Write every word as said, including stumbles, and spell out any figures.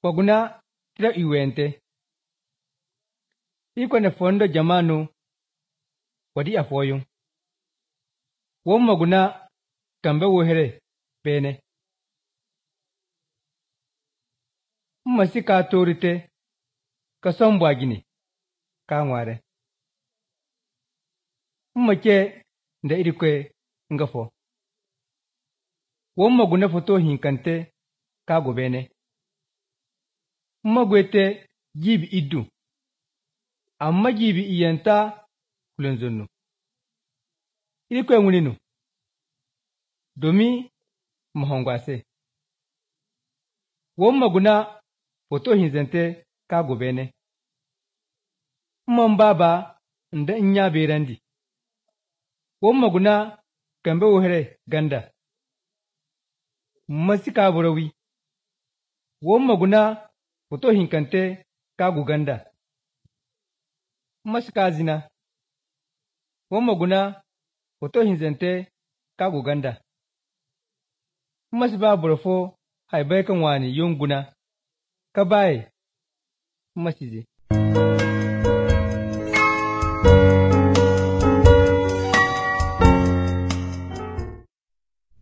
Poguna tira iwente. Iko ne fondo jamanu wadi afoyun. Won maguna kambe wohere bene. Mmasi ka torite ka somba gini ka ngware. Mmake nda irikwe ngafo. Won maguna foto hinkante ka go bene. Mmagwete jibi iddu. Amma jibi iyanta kulenzonu. Irikwe ngulinu. Domi mahongwase. Won maguna foto hinzente ka go bene. Mmon baba nda nya berandi. Won maguna kambe wohere ganda. Masika burawi. Won maguna foto hinkante ka go ganda. Masika zina. Won maguna foto hinzente ka go ganda. Masiba burafo haibai kan wani yunguna. Kabaye. Masize.